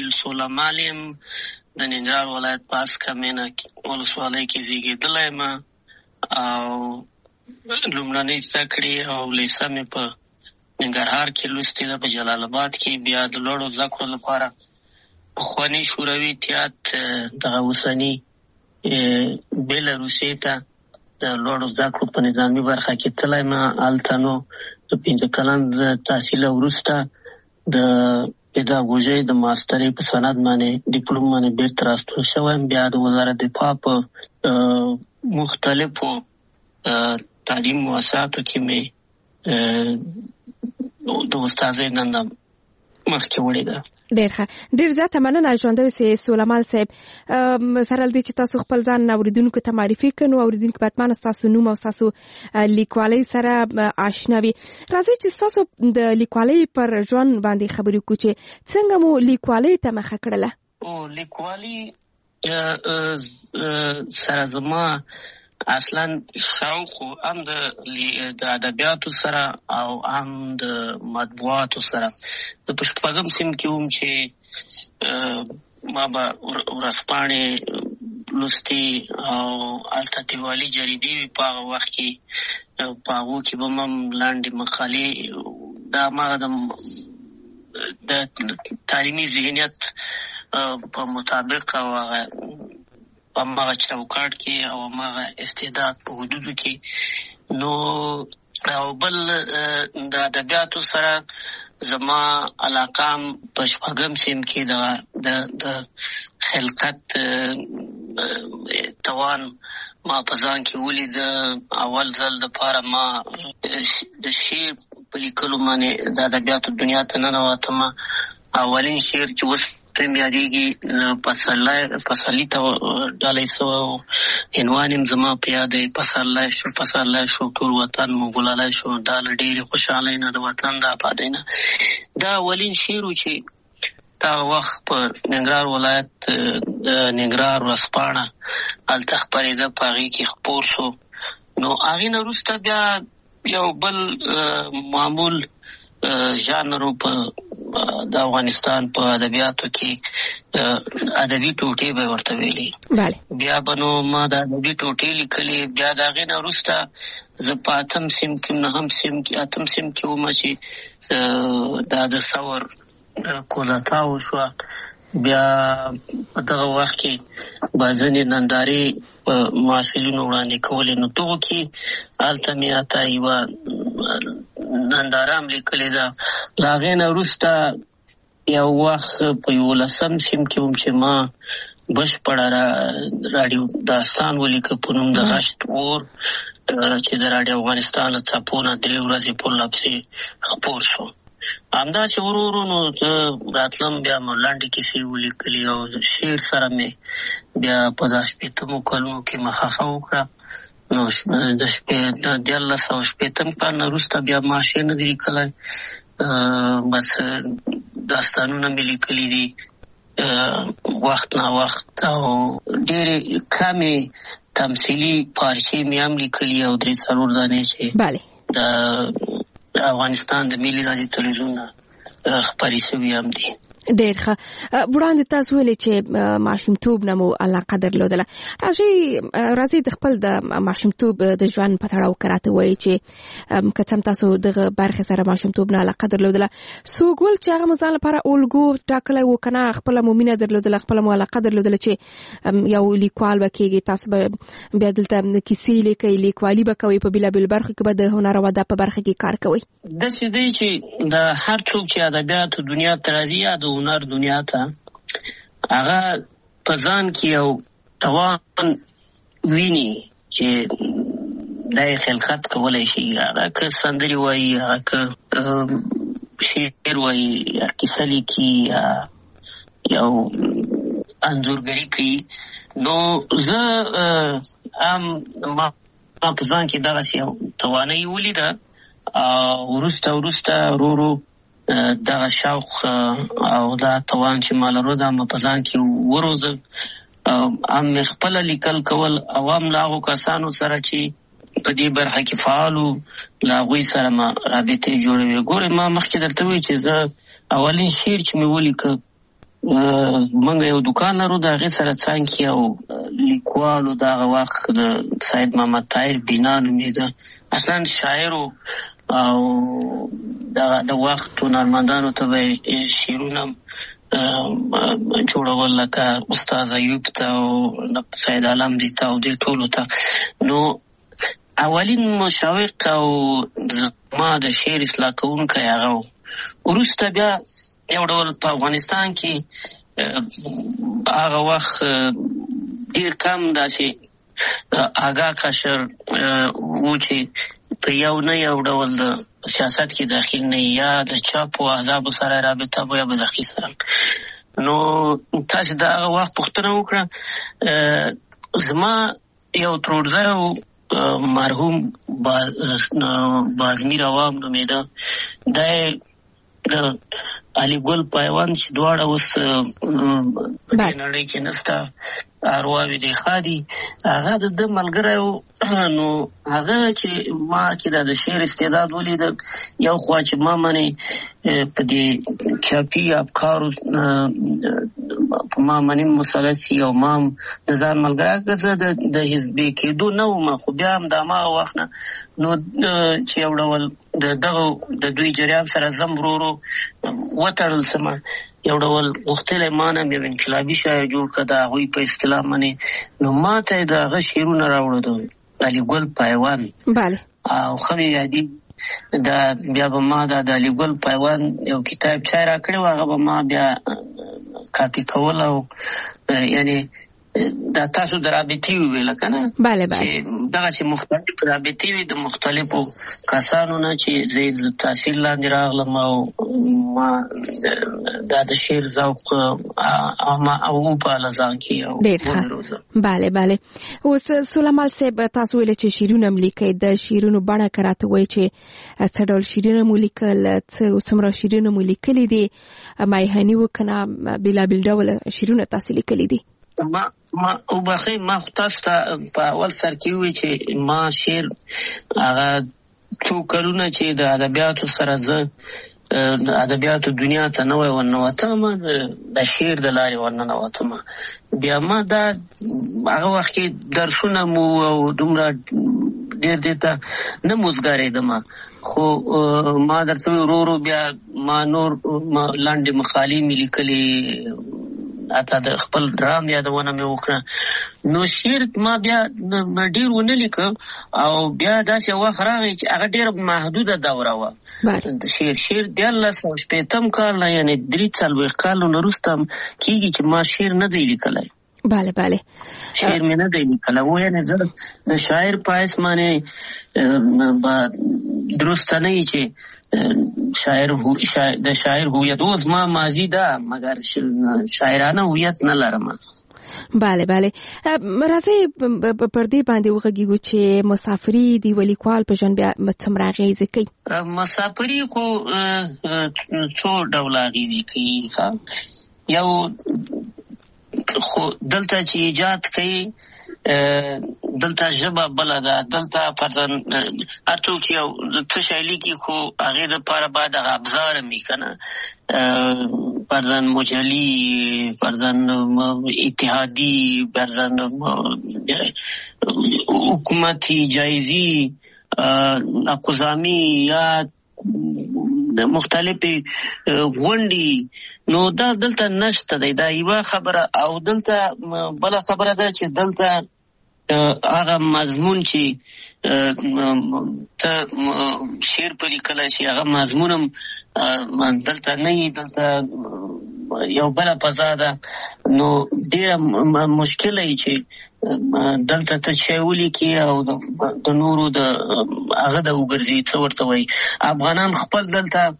وکیل سولمال یم، د ننګرهار ولایت په اسکمینه ولسوالۍ کې زیږېدلی یم او لومړنۍ زده کړې او لیسه مې په ننګرهار کې لوستې ده، په جلال آباد کې. بیا د لوړو زده کړو لپاره پخواني شوروي اتحاد دغه اوسني بیلاروسیې ته د لوړو زده کړو په نظامي برخه کې تللی یم. هلته نو د 5 کلن تحصیل وروسته د پیداګوژۍ د ماسترۍ په سند باندې ډیپلوم باندې بیرته راستون شوی یم. بیا د وزارت دفاع په مختلفو تعلیم مؤسساتو کې مې د استادۍ دنده مخکې وړې ده. ډېر ښه، ډېر زیاته مننه ژوندی اوسئ سولمال صاحب. سره له دې چې تاسو خپل ځان اورېدونکو ته معرفي کړئ، نو اورېدونکي باید مانه ستاسو نوم او ستاسو لیکوالۍ سره آشنا وي. راځئ چې ستاسو د لیکوالۍ پر ژوند باندې خبرې وکړو چې څنګه مو لیکوالۍ ته مخه کړله. لیکوالي سره زما اصلا شوق هم د ادبیاتو سره او هم د مطبوعاتو سره. زه په 6م صنف کې وم چې ما به ورځپاڼې لوستې او هلته دیوالي جریدې وې په هغه وخت کې، په هغو کې به هم لنډې مقالې د هماغه د تعلیمي ذهنیت په مطابق او هغه هماغه چوکاټ کې او هماغه استعداد په حدودو کې. نو او بل د ادبیاتو سره زما علاقه په 6م صنف کې د خلقت توان ما په ځان کې ولید. اول ځل دپاره ما د شعر په لیکلو باندې د ادبیاتو دنیا ته ننوتم. اولین شعر چې اوس ته مې یادېږي پسرلي ته ډالۍ سوی و، عنوان یې زما په یاد دی، پسرلی شو پسرلی شو ټول وطن مو ګلالی شو، دا له ډېرې خوشحالۍ نه د وطن د آبادۍ نه. دا اولین شعر و چې دغه وخت په ننګرهار ولایت د ننګرهار ورځپاڼه هلته خپرېده، په هغې کې خپور شو. نو هغې نه وروسته بیا یو بل معمول ژانر په د افغانستان په ادبیاتو کې ادبي ټوټې به ورته ویلي. بیا به نو ما د ادبي ټوټې لیکلې. بیا د هغې نه وروسته زه په 8م صنف کې 9م صنف کې 8م صنف کې وم چې دا د ثور کودتا وشوه. بیا په دغه وخت کې به ځینې نندارې محصلینو وړاندې کولې. نو دغو کې هلته مې حتی یوه ننداره هم لیکلې ده. له هغې نه وروسته یو وخت په 11م صنف کې وم چې ما بشپړه راډیو داستان ولیکه په نوم د غشت اور، چې د راډیو افغانستان له څپو نه 3 ورځې پرله پسې خپور شو. همداسې ورو ورو نو زه راتلم، بیا مو لنډې کیسې ولیکلې او شعر سره مې بیا په 18مو کلونو کې مخه وکړه. نو د 1980 کال نه وروسته بیا ما شعر نه دی لیکلی، بس داستانونه مې لیکلي دي وخت نا وخت، او ډېرې کمې تمثیلي پارچې مې هم لیکلي او 3-4 دانې چې د افغانستان د ملي رادیو تلویزیون نه خپرې شوي هم دي. ډېر ښه. وړاندې تاسو ویلې چې ماشومتوب نه مو علاقه درلودله. راځئ د خپل د ماشومتوب د ژوند په تړاو راته ووایئ چې که څه هم تاسو دغه برخې سره ماشومتوب نه علاقه درلودله، څوک ول چې هغه مو ځان لپاره الګو ټاکلی و، که نه خپله مو مینه درلودله، خپله مو علاقه درلودله چې یو لیکوال به کېږئ، تاسو به بیا دلته کیسې لیکئ، لیکوالي به کوئ، په بېلابېلو برخو کې به د هنر او ادب په برخه کې کار کوئ؟ داسې دی چې د هر څوک چې ادبیاتو دنیا ته راځي یا د هنر دنیا ته، هغه په ځان کې یو توان ویني چې دا یې خلقت کولی شي. هغه که سندرې وایي، هغه که شعر وایي، یا کیسه لیکي، یا یو انځورګري کوي. نو زه ما په ځان کې دغسې یو توانایي ولیده. وروسته ورو ورو دغه شوق او دا توان چې ما لرو دا ما په ځان کې وروزه. هم خپله لیکل کول او هم له هغو کسانو سره چې په دې برخه کې فعال وو، له هغوی سره ما رابطې جوړوي. ګورې ما مخکې درته وویل چې زه اولین شعر چې مې ولیکه منګ یو دکان لرو د هغې سره څنګ کې یو لیکوالو د هغه وخت د سید محمد طاهر بینا نومېده، اصلا شاعر او د وخت هنرمندانو ته به شعرونه جوړول، لکه استاد ایوب ته او سید عالم دي ته او دې ټولو ته. نو اولین مشوق او ما د شعر اصلاح کوونکی هغه و. وروسته بیا یو ډول په افغانستان کې هغه وخت ډېر کم داسې آګاه قشر و چې په یو نه یو ډول د سیاست کې داخل نه یا د چاپو احزابو سره رابطه به یا به اخیستل. نو تاسو د هغه وخت پوښتنه وکړه. زما یو ترورزی مرحوم بازمیر عوام نومېده، د علي ګل پیوند چې دواړه اوس په دې نړۍ کې نسته، ارواوې دې ښه دي، هغه د ملګری و. نو هغه چې ما کې د شعر استعداد ولید، یو خوا چې ما منې په دې چاپي افکارو ما منې مثلثي او ما د ځان ملګری زه د حزبي کېدو نه وم، خو بیا هم د هماغه وخت نه نو چې یو ډول د دوی جریان سره زم ورو ورو وتړل سمه، یو ډول غوښتلی ما نه یو انقلابي شاعر جوړ کړه د هغوی په اصطلاح منې. نو ما ته یې د هغه شعرونه راوړه، د علي ګل پیوند او ښه مې یادي دا بیا به ما د علي ګل پیوند یو کتاب چای را کړی و، هغه به ما بیا کاپي کول او یعنی دا تاسو د رابطې وویله که نه، چې دغه چې مختلف رابطې وي د مختلفو کسانو نه چې زه د تحصیل لاندې راغلم او ما دا د شعر ذوق او وپاله ځان کې. بله. اوس سلیمان صاحب تاسو ویل چې شعرونه م لیکئ، د شعرونو بڼه که راته وایي چې څه ډول شعرونه مو لیکل، څومره شعرونه مو لیکلي دي، مایحني و که نه بېلابېل ډول شعرونه تاسو لیکلي دي؟ ما وبخښئ، ما خو تاسو ته په اول سر کې وویل چې ما شعر هغه څو کلونه چې د ادبیاتو سره زه د ادبیاتو دنیا ته نوی ورننوتم، د شعر د لارې ورننوتم. بیا ما دا هغه وخت کې درسونه مو او دومره ډېر دې ته نه موزګارېدم، خو ما درته ورو ورو بیا ما نور لنډې مقالې مې لیکلې، اته د خپل ډرام یادونه مې وکړه. نو شعر ما بیا ډېر ونه لیکه او بیا داسې وخت راغی چې هغه ډېره محدوده دوره وه. د شعر 1960 کال نه یعنې 43 کالو نه وروسته کېږي چې ما شعر نه دی لیکلی. بله شعر مې نه دی لیکلی و، یعنې زه د شاعر په حیث باندې به درسته نه وي چې د شاعر هویت اوس ما ماضي ده مګر شاعرانه هویت نه لرم. بله راځئ پر دې باندې وغږیږو چې مسافري د یوه لیکوال په ژوند بیا څومره اغېزې کوي؟ مسافري خو څو ډوله اغېزې کوي. یو خو دلته چې ایجاد کوي، دلته ژبه بله ده، دلته فرضاً هر څوک چې یو څه شی لیکي خو هغې دپاره باید هغه ابزار هم وي که نه، فرضاً مجلي، فرضاً اتحادي، فرضاً حکومتي، جایزي، اقوزامي یا مختلفې غونډې. نو دا دلته نشته دی، دا یوه خبره. او دلته بله خبره ده چې دلته هغه مضمون چې ته شعر په لیکلی شي هغه مضمون هم دلته نه وي، دلته یو بله فضا ده. نو ډېره مشکله وي چې دلته ته شی ولیکي او د نورو د هغه د وګرځي، څه ورته وایي. افغانان خپل دلته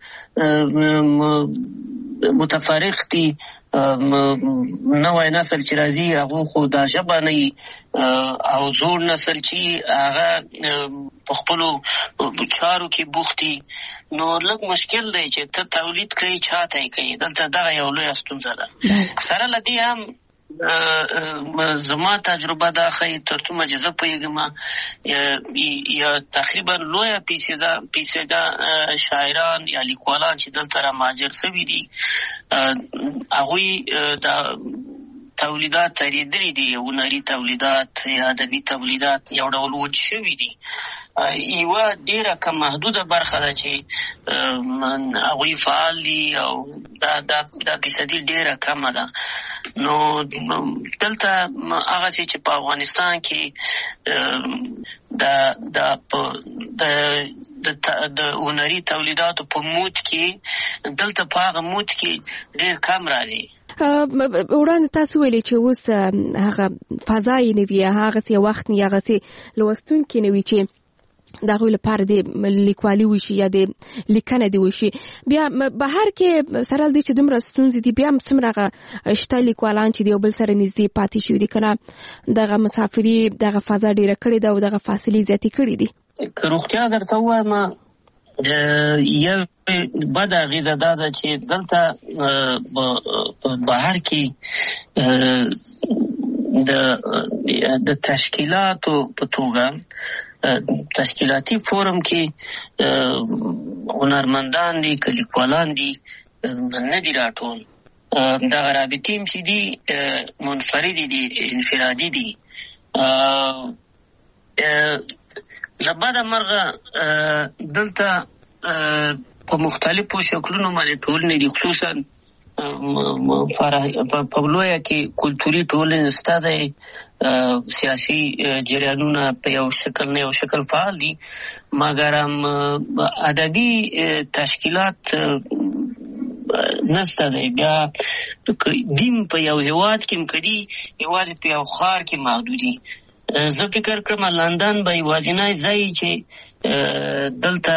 متفرق دي، نوی نسل چې راځي هغه خو دا ژبه نه وي، او زوړ نسل چې هغه په خپلو چارو کې بوخت دي. نو لږ مشکل دی چې ته تولید کوي، چا ته یې کوي. دلته دغه یو لویه ستونزه ده. سره له دې هم زما تجربه دا ښایي تر څومره چې زه پوهېږم یا تقریبا لویه پیسېده شاعران یا لیکوالان چې دلته را مهاجر شوي دي هغوی دا تولیدات ترېدلي دي، هنري تولیدات یا ادبي تولیدات یو ډول وچ شوي دي. یوه ډېره کم محدوده برخه ده چې هغوی فعال دي او دا فیصدي ډېره کمه ده. نو دلته هغسې چې په افغانستان کې د هنري تولیداتو په مود کې دلته په هغه مود کې ډېر کم راځي. وړاندې تاسو ویلي چې اوس هغه فضا یې نه وي، هغسې وخت نه، هغسې لوستونکي نه وي چې د هغوی لپاره د لیکوالي وشي یا د لیکنه دې وشي. بیا بهر کې سره دې چې دومره ستونزې دي، بیا هم څومره هغه شته لیکوالان چې د یو بل سره نږدې پاتې شوي دي، که نه دغه مسافري دغه فضا ډېره کړې ده او دغه فاصلې زیاتې کړې دي. که روغتیا درته ووایم یو بده اغېزه دا ده چې دلته بهر کې د تشکیلاتو په توګه تشکیلاتي فورم کې هنرمندان دي که لیکوالان دي نه دي راټول. دغه رابطې چې دي منفردي دي، انفرادي دي. له بده مرغه دلته په مختلفو شکلونو باندې ټولنې دي، خصوصا په لویه کې کلتوري ټولنې شته دی، سیاسي جریانونه په یو شکل نه یو شکل فعال دي، مګر ادبي تشکیلات نشته دی. بیا دیم په یو هیواد کې مکدي یوازې په یو ښار کې محدودي. زه فکر کړم لندن به یوازینی ځای چې دلته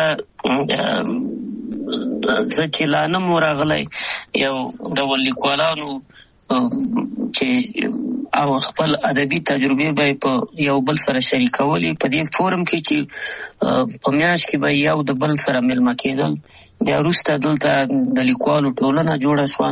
زه چې لا نه مو راغلی یو ډول لیکوالانو چې او خپل ادبي تجربې به په یو بل سره شریکولې په دې فورم کې چې په میاشت کې به یو د بل سره مېلمه کېدل. بیا وروسته دلته د لیکوالو ټولنه جوړه شوه،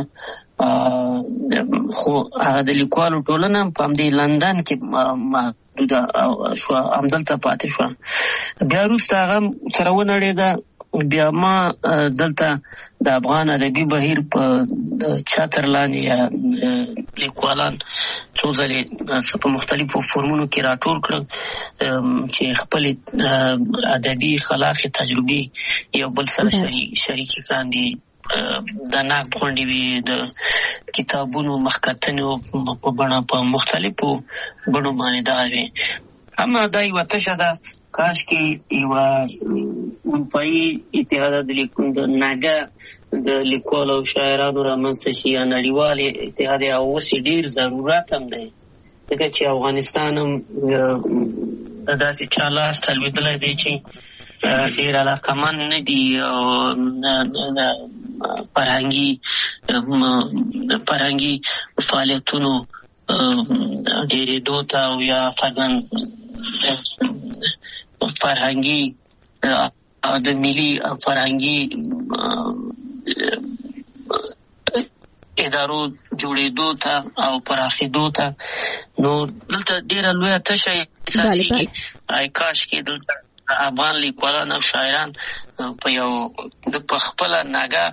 خو هغه د لیکوالو ټولنه په همدې لندن کې محدوده شوه، همدلته پاتې شوه. بیا وروسته هغه سره ونړېده. بیا ما دلته د افغان ادبي بهیر په چتر لاندې لیکوالان څو ځلې په مختلفو فورمونو کې راټول کړل چې خپل ادبي خلاقې تجربې یو بل سره شریکې کاندي. د نقد غونډې وي، د کتابونو مخکتنې په بڼه په مختلفو بڼو باندې دغه وي. اما دا یوه تشه ده، کاش کې یوه اروپایي اتحاد د ناګه د لیکوالو او شاعرانو رامنځته شي یا نړیوال اتحاد یې اوس ډېر ضرورت هم دی، ځکه چې افغانستان هم د داسې چا لاس ته لوېدلی دی چې ډېر علاقمند نه دي او فرهنګي فعالیتونو ډېرېدو ته او یا فرهنګي د ملي فرهنګي ادارو جوړېدو ته او پراخېدو ته. نو دلته ډېره لویه تشه احساسېږي. کاش کې دلته افغان لیکوالان او شاعران په یو په خپله ناګه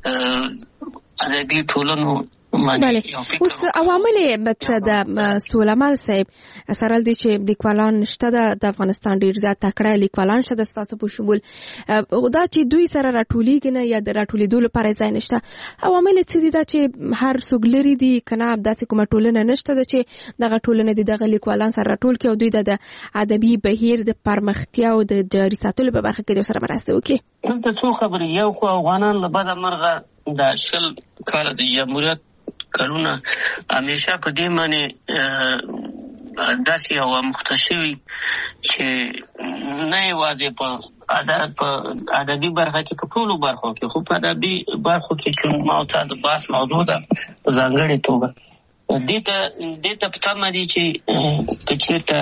ادبي ټولنو بله. اوس عوامل څه د سولهمل صاحب سره دي چې لیکوالان شته د افغانستان ډېر زیات تکړه لیکوالان شته ستاسو په شمول، دا چې دوی سره راټولیږي نه یا د راټولېدو لپاره ځای نشته، عوامل څه دي؟ دا چې هر څوک لري دي که نه داسې کومه ټولنه نشته ده چې دغه ټولنه د دغه لیکوالان سره راټول کړي او دوی د ادبي بهیر د پرمختیا او د جاري ساتلو په برخه کې دوی سره مرسته وکړي؟ دلته څو خبرې. یو خو افغانان له بده مرغه د 20 کاله د جمهوریت کلونه همیشه په دې باندې داسې یوه مخته شوي چې نه یوازې په ادبي برخه کې، په ټولو برخو کې، خو په ادبي برخو کې چې ما او تا د بحث موضوع ده په ځانګړې توګه دې ته په تمه دي چې که چېرته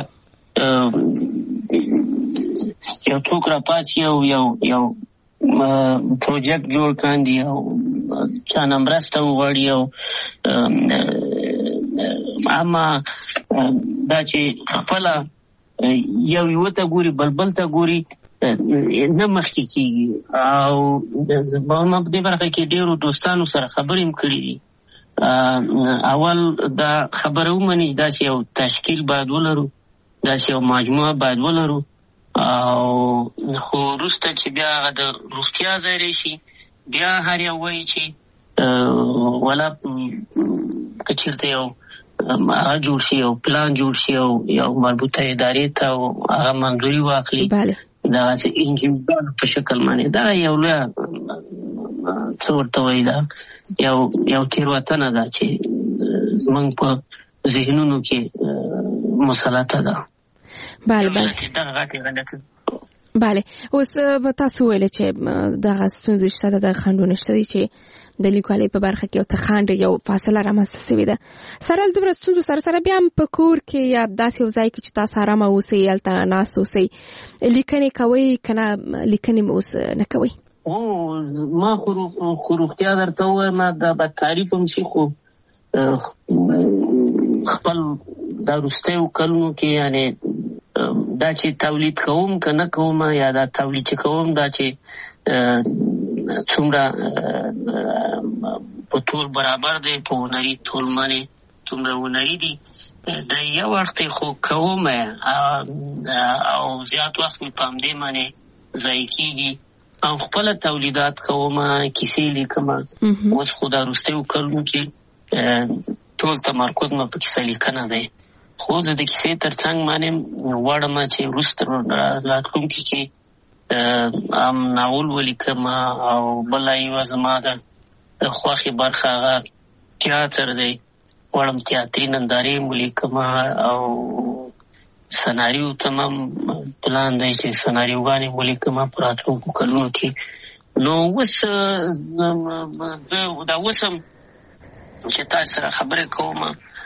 یو څوک راپاڅي او یو پروژیکټ جوړ کاندي او چا نه مرسته وغواړي او اما دا چې خپل یو ته ګوري بلبل ته ګوري نه مخکې کیږي او ما په دې برخه کې ډیرو دوستانو سره خبرې هم کړې دي. اول دا خبره ومني دا چې یو تشکیل باید ولرو، دا چې یو مجموعه باید ولرو او خو وروسته چې بیا هغه د روغتیا ځای راشي بیا هر یو وایي چې ولا که چېرته یو هغه جوړ شي او پلان جوړ شي او یو مربوطه ادارې ته هغه منظوري واخلي دا چې انجیوګانو په شکل باندې دا یو لویه څه ورته وایي دا یو تېروتنه ده چې زموږ په ذهنونو کې مسلطه ده. بله اوس تاسو ویل چې دغه ستونزې شته د خنډونه شته چې د لیکوالۍ په برخه کې یو څه خنډ یو فاصله رامنځته شوې ده. سره له دومره ستونزو سره بیا هم په کور کې یا داسې یو ځای کې چې تاسو ارامه اوسئ هلته ناست اوسئ لیکنې کوئ که نه لیکنې اوس نه کوئ؟ ما خو روغتیا درته ووایم دا به تعریف هم شي خو خپل دا وروستیو کلونو کې یعنې دا چې تولید کوم که نه کوم یا دا تولید چې کوم دا چې څومره په ټول برابر دی په هنري ټول باندې څومره هنري دي دا یو وخت خو کوم او زیات وخت مې په همدې باندې ضایع کېږي او خپله تولیدات کوم کیسې لیکم. اوس خو دا وروستیو کلونو کې ټول تمرکز مې په کیسه لیکنه دی خو زه د کیسې تر څنګ باندې غواړم چې وروسته راتلونکي کې ناول ولیکم او بله یوه زما د خوښې برخه هغه تیاتر دی. غواړم تیاتري نندارې ولیکم او سناریو تمام پلان دی چې سناریوګانې ولیکم په راتلونکو کلونو کې. نو اوس دا اوس هم چې تاسو سره خبرې کوم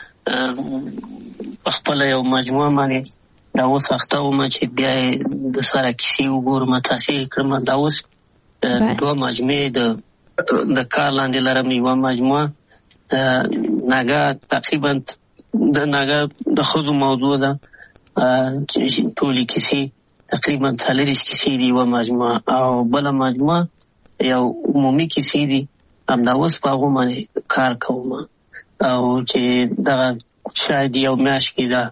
په خپله یو مجموعه باندې دا اوس اخته وم چې بیا د سره کیسې وګورم تاسې کړم. دا اوس دوه مجموعې د کار لاندې لرم. یوه مجموعه ناګه تقریبا د ناګه د ښځو موضوع ده چې ټولې کیسې تقریبا 40 کیسې دي یوه مجموعه او بله مجموعه یو عمومي کیسې دي. همدا اوس په هغو باندې کار کوم او چې دغه شاید یو میاشت کې دا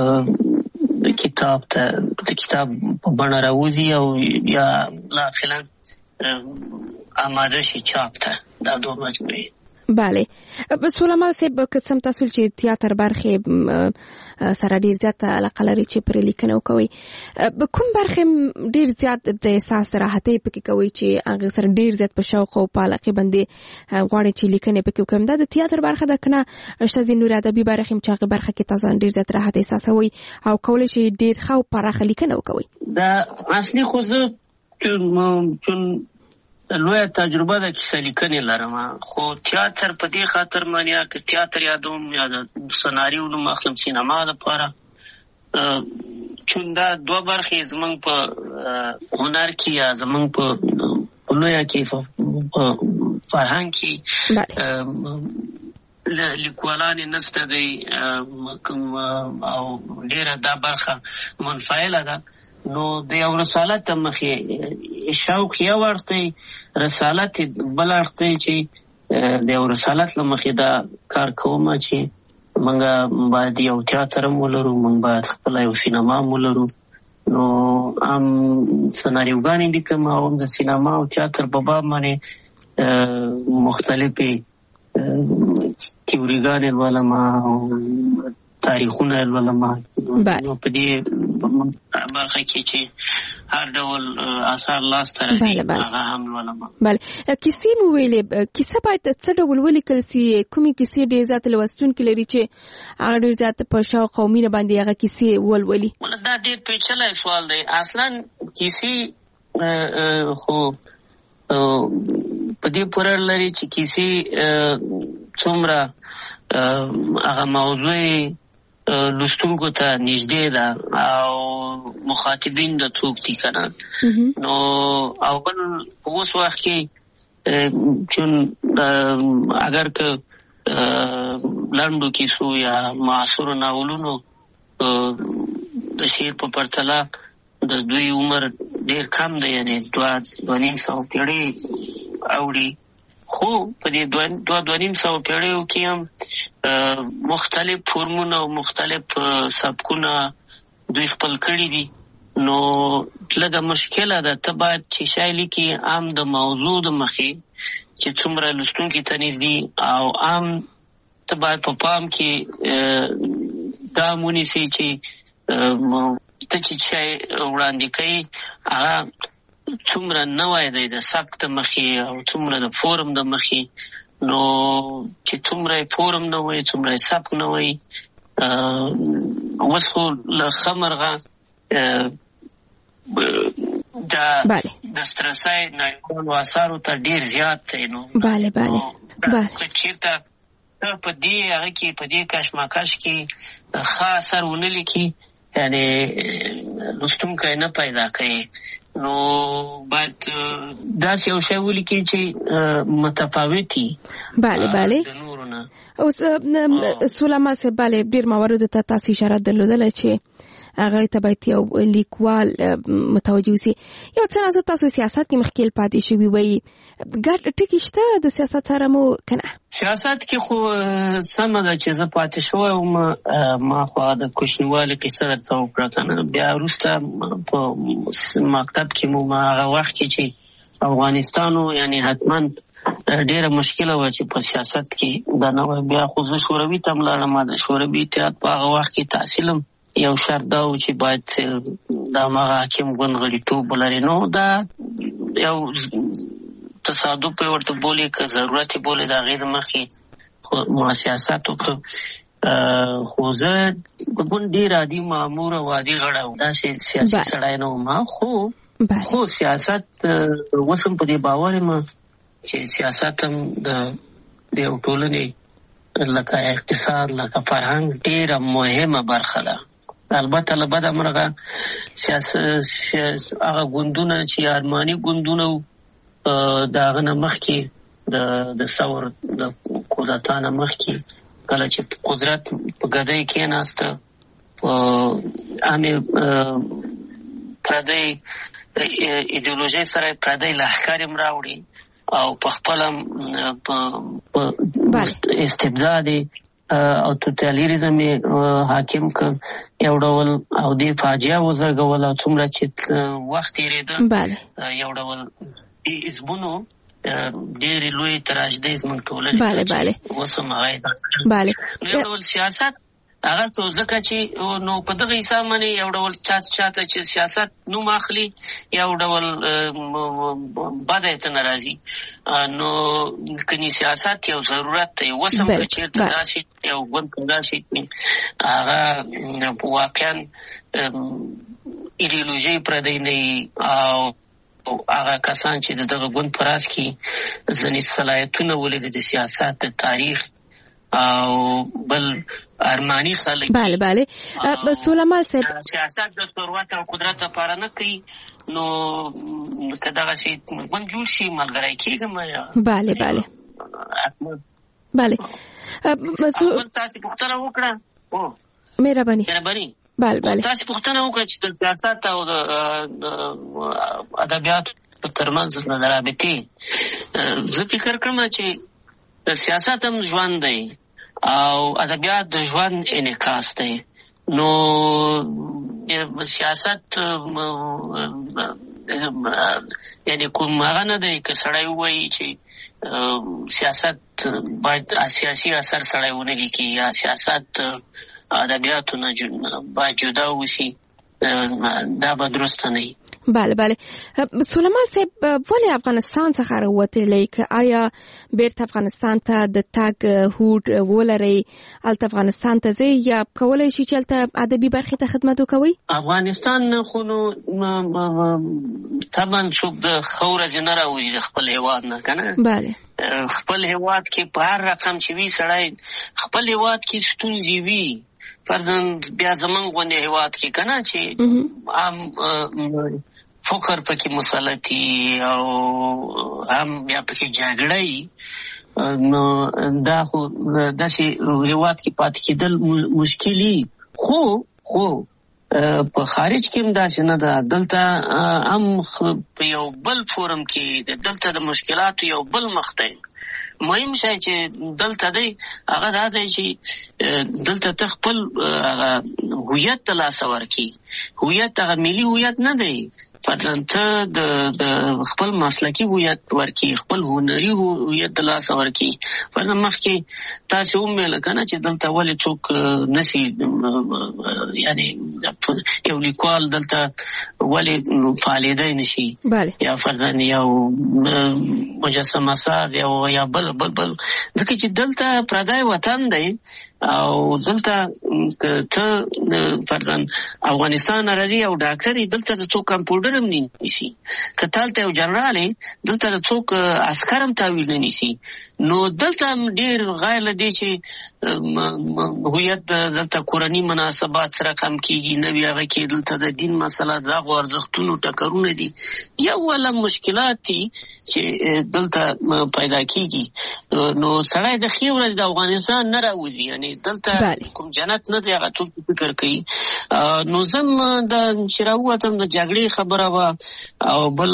کتاب په بڼه راوځي او یا لاخلا آماده شي چاپ ته دا دوه مجموعې. بله سلیمان صاحب که څه هم تاسو چې تیاتر برخې سره ډیر زیات علاقه لري چې پرې لیکنه وکوئ کوم برخې ډیر زیات د احساس راحتۍ پکې کوئ چې هغه سره ډیر زیات په شوق او په علاقې باندې غواړئ چې لیکنې پکې وکړم؟ دا د تیاتر برخه ده که نه ښځې نورې ادبي برخې چې هغې برخه کې تاسو ډیر زیات راحت احساسوئ او کولی شئ ډیر ښه او پراخه لیکنه وکوئ؟ دا اصلي خو زه چون لویه تجربه د کیسه لیکنې لرم خو تیاتر په دې خاطر باندې که تیاتر یادوم یا د سناریو نوم اخلم سینما دپاره چون دا دوه برخې زموږ په هنر کې یا زموږ په لویه کې په فرهنګ کې لیکوالانې نسته دی او ډېره دا برخه منفعله ده. نو د یو رسالت مخې شوق یو اړخ دی رسالت بل اړخ دی چې د یو رسالت له مخې دا کار کوم چې موږ باید یو تیاتر هم ولرو موږ باید خپله یو سینما هم ولرو. نو هم سناریوګانې لیکم او هم د سینما او تیاتر په باب باندې مختلفې تیوریګانې لولم او تاریخونه لولم. نو په دې برخه کې چې هر ډول اثار لاسته راځي هغه هم لولم. بله کیسې مو ویلې کیسه باید څه ډول ولیکل سي؟ کومې کیسې ډېر زیات لوستونکي لري چې هغه ډېر زیات په شوق او مینه باندې هغه کیسې ولولي؟ دا ډېر پیچلی سوال دی. اصلا کیسې خو په دې پورې لري چې کیسې څومره هغه موضوع لوستونکو ته نږدې ده او مخاطبین د څوک دي که نه. نو اول په اوس وخت کې چون اگر که لنډو کیسو یا معاصرو ناولونو د شعر په پرتله د دوی عمر ډیر کم دی، یعنی 2.5 پیړۍ اوړي. خو په دې 2.5 پیړیو کې هم مختلف فورمونه او مختلف سبکونه دوی خپل کړي دي. نو لږه مشکله ده، ته باید چې شای لیکي عام د موضوع د مخې چې څومره لوستونکي ته نږدې او عام ته باید په پام کې دا ونیسي چې ته چې شای وړاندې کوي هغه څومره نوی دی د سبک د مخې او څومره د فورم د مخې. نو چې څومره فورم نه وي څومره سبک نه وي، اوس خو له ښه مرغه د سترسای نړیوالو اثارو ته ډیر زیات دی. نو که چېرته په دې هغه کې په دې کشمکش کې ښه اثر ونه لیکي، یعنی لوستونکی نه پیدا کوي، نو باید داسې یو شی ولیکي چې متفاوتي د نورو نه. اوس سلیمان صاحب، ډېر مواردو ته تاسو اشاره درلودله چې هغه ته باید یو لیکوال متوجه وي. یو څه نه تاسو سیاست کې مخکې پاتې شوي وي، ګډ ټکي شته د سیاست سره مو کنه؟ سیاست کې خو سمه ده چې زه پاتې شوی وم، ما خو د کوچنیوالي قصه درته وکړه کنه. بیا وروسته په مکتب کې مو هغه وخت کې چې افغانستان و، یعنی حتما ډیره مشکله وه چې په سیاست کې دا نه وای. بیا خو زه شوروي ته لاړم، د شوروي اتحاد په هغه وخت کې تحصیلم یو شرط دا و چې باید د هماغه حاکم ګوند غړیتوب ولري. نو دا یو تصادف یې ورته بولي که ضرورت یې بولي، د هغې د مخې ما سیاست وکړ. خو زه په ګوند ډېر عادي مامور او عادي غړی وم، داسې سیاسي سړی نه وم. خو سیاست اوس هم په دې باور یم چې سیاست هم د یو ټولنې لکه اقتصاد لکه فرهنګ ډېره مهمه برخه ده. البته له بده مرغه هغه ګوندونه چې ارماني ګوندونه وو د هغه نه مخکې د ثور د کودتا نه مخکې کله چې قدرت په ګدۍ کېناسته، په عامې پردۍ ایډیولوژۍ سره پردۍ لښکر هم راوړي او په خپله استبداد او توتالیریزم حاکم کړ یو ډول، او دې فاجعه وزېږول. او څومره چې وخت تېرېده یو ډول حزبونو ډېرې لویې تراژیدۍ زموږ ټولنې اوس هم هغه یو ډول سیاست هغه څو ځکه چې نو په دغه حساب باندې یو ډول چاته چې سیاست نوم اخلي یو ډول بده ته ناراضي. نو کني سیاست یو ضرورت دی. اوس هم که چېرته داسې یو ګوند پیدا شي هغه واقعا ایډیولوژي پردی نه وي، او هغه کسان چې د دغه ګوند په راس کې ځینې صلاحیتونه ولري د سیاست د تاریخ او بل ارمانی خلک. بله سلیمان صاحب، سیاست د ثروت او قدرت لپاره نه کوي. نو که دغه شی ګوند جوړ شي ملګری کېږم. بله تاسې پوښتنه وکړه. مهرباني تاسې پوښتنه وکړه چې د سیاست او د ادبیاتو ترمنځ د رابطې. زه فکر کوم چې د سیاست هم ژوند دی او ادبیات د ژوند انعکاس دی. نو سیاست یعنی کوم هغه نه دی که سړی ووایي چې سیاست باید سیاسي اثر سړی ونه لیکي یا سیاست ادبیاتو نه باید جدا وشي، دا به درسته نه وي. بله سلیمان صاحب، ولې افغانستان څخه راوتلی؟ که آیا بیرته افغانستان ته د تګ هوډ ولرئ، هلته افغانستان ته ځئ یا کولی شي چې هلته ادبي برخې ته خدمت وکوئ؟ افغانستان خو نو طبعا څوک د ښه ورځې نه راوځي د خپل هېواد نه، که نه؟ بله خپل هېواد کې په هر رقم چې وي سړی خپل هېواد کې ستونزې وي. فرضاً بیا زمونږ غوندې هېواد کې که نه چې عام فقر پکې مسلطي او هم بیا پکې جګړه وي، نو دا خو داسې هېواد کې پاتې کېدل مشکلي خو په خارج کې هم داسې نه ده. دلته هم په یو بل فورم کې دلته د مشکلاتو یو بل مخ دی. مهم شی چې دلته دی هغه دا دی چې دلته ته خپل هویت ته لاس ورکړي. هویت هغه ملي هویت نه دی، ته د خپل مسلکي هویت ورکړي، خپل هنري هویت د لاس ورکړي. فرضاً مخکې تاسو ومویل که نه چې دلته ولې څوک نسي یعنی یو لیکوال دلته ولې فعالېدی نشي، یا فرضاً یو مجسمه ساز یا بل ځکه چې دلته پردی وطن دی او دلته ته فرضاً افغانستان راځي او ډاکټر دلته د څوک کمپیوټر هم نه نیسي، که تالته یو جنرال دلته د څوک عسکر هم تحویل نه نیسي. نو دلته ډېر غیر له دې چې هویت دلته کورني مناسبات سره کم کېږي، نوي هغه کې دلته د دین مسله دغو ارزښتونو ټکرونه دي، یو والا مشکلات دي چې دلته پیدا کېږي. نو سړی د ښې ورځ د افغانستان نه راوځي، یعنی دلته کوم جنت نه دی هغه ټول فکر کوي. نو زم چې راووتم د جګړې خبره وه او بل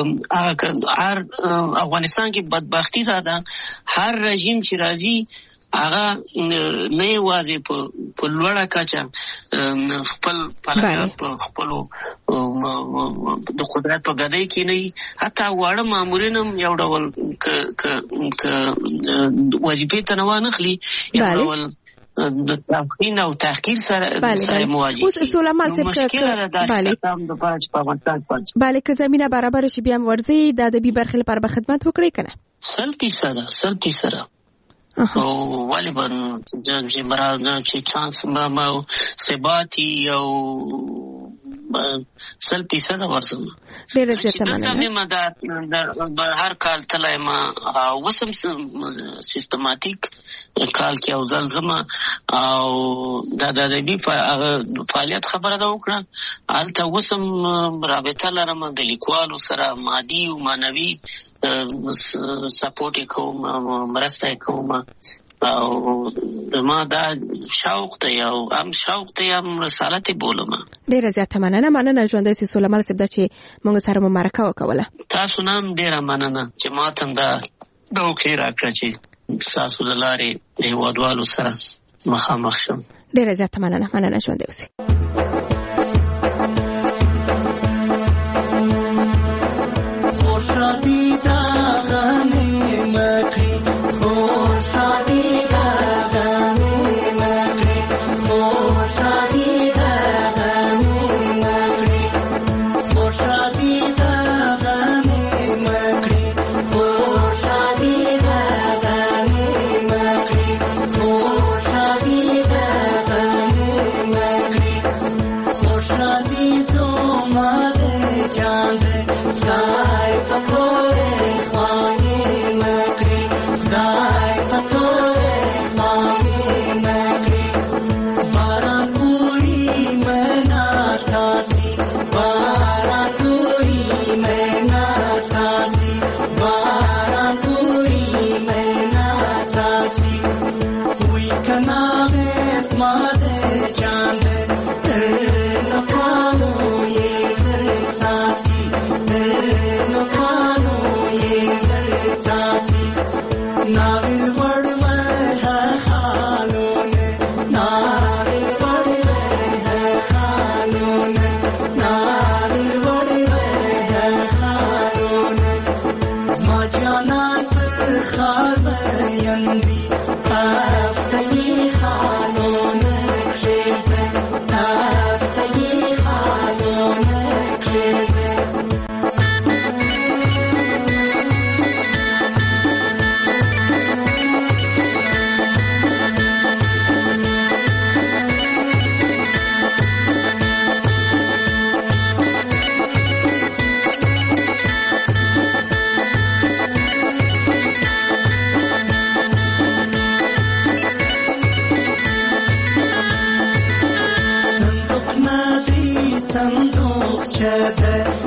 هر افغانستان کې بدبختي دا ده هر رژیم چې راځي هغه نه یوازې په لوړه کچه خپل په خپلو د قدرت په ګدۍ کې نه وي، حتی واړه مامورین هم یو ډول که وظیفې ته نه وانخلي یو ډول د تفخیم او تحقیر سره مواجه. اوس سلیمان صاحب مشکله ده داسې کسان دپاره چې په افغانستان پاتې بله که زمینه برابره شي بیا هم ورځئ د ادبي برخې لپاره به خدمت وکړئ که نه؟ 100% ولې به چې چانس به ثباتي او 100% ورځم. ډېره زیاته مننه. د هر کال تللی ما وسم سیستماتیک کال کې او ځل ځمه او دا د ادبي فعالیت خبره ده وکړه. هلته وسم رابطه لرم د لیکوالو سره، مادي او معنوي سپورټ یې کوم، مرسته یې کوم او ما دا شوق دی او هم شوق دی هم رسالت بولم. ډېره زیاته مننه ژوندی سي سلیمان صاحب دا چې موږ سره مو مرکه وکوله. تاسو نه هم ډېره مننه چې ما ته هم دا ډوکې راکړه چې ستاسو له لارې د هېوادوالو سره مخامخ شم. ډېره زیاته مننه ژوندی اوسئ.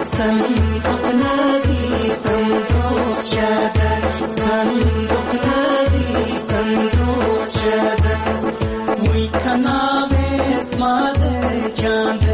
صندوق نادي صندوق شادر صندوق نادي सना में स्माद चांद